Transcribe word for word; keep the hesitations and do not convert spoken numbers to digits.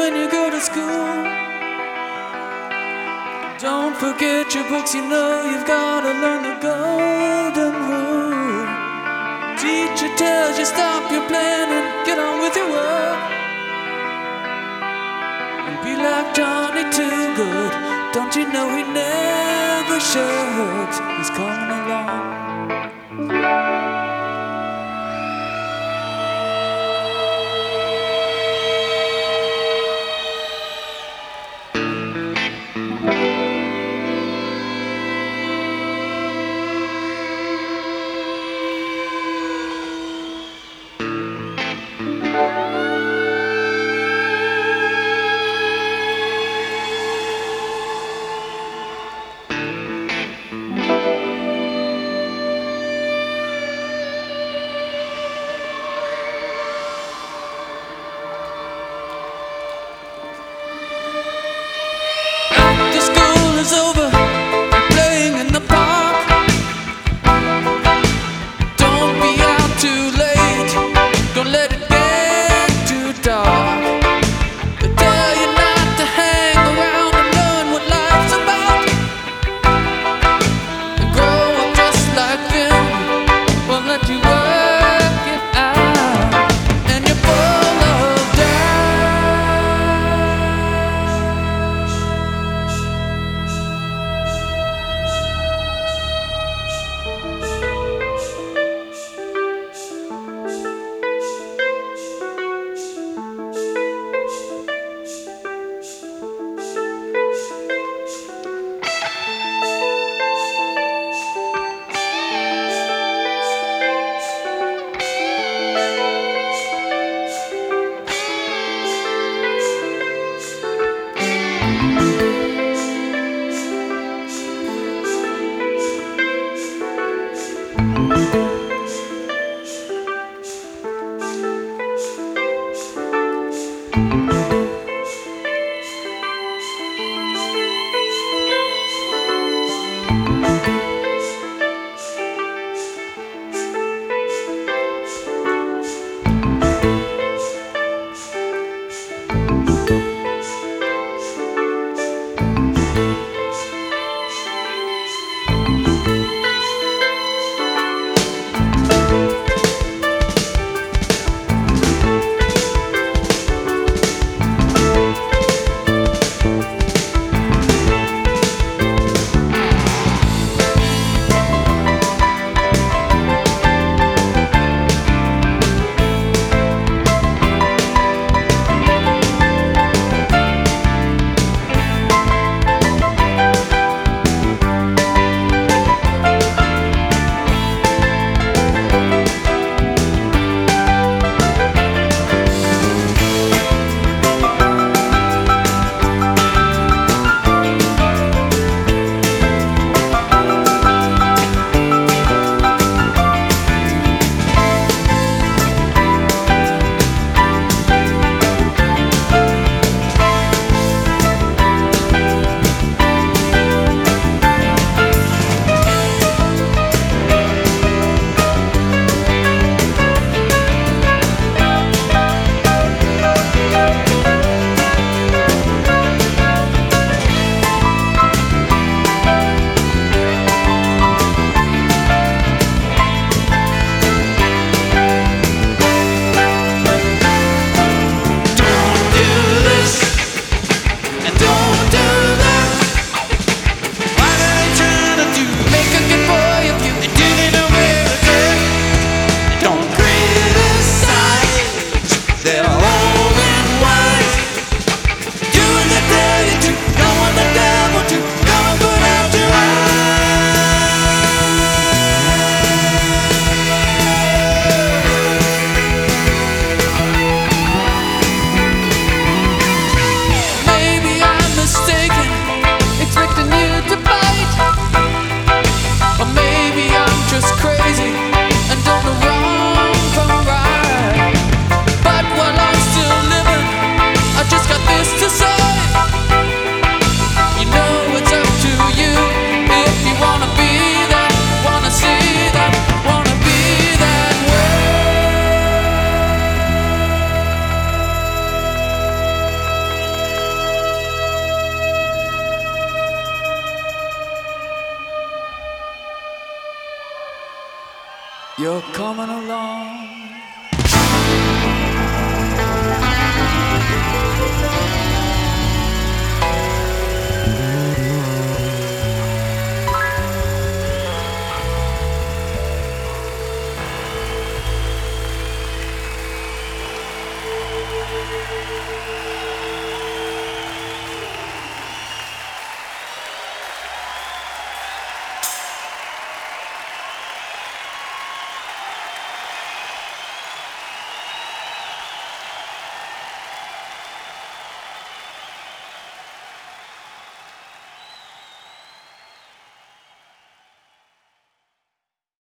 when you go to school. Don't forget your books, you know you've got to learn the golden rule. Teacher tells you stop your playing and get on with your work. And be like Johnny Too Good. Don't you know he never shirks? He's coming along. Is over, playing in the park. Don't be out too late. Don't let it get too dark. They tell you not to hang around and learn what life's about. And grow up just like them. Won't let you work it out. And you're full of doubt. You're coming along.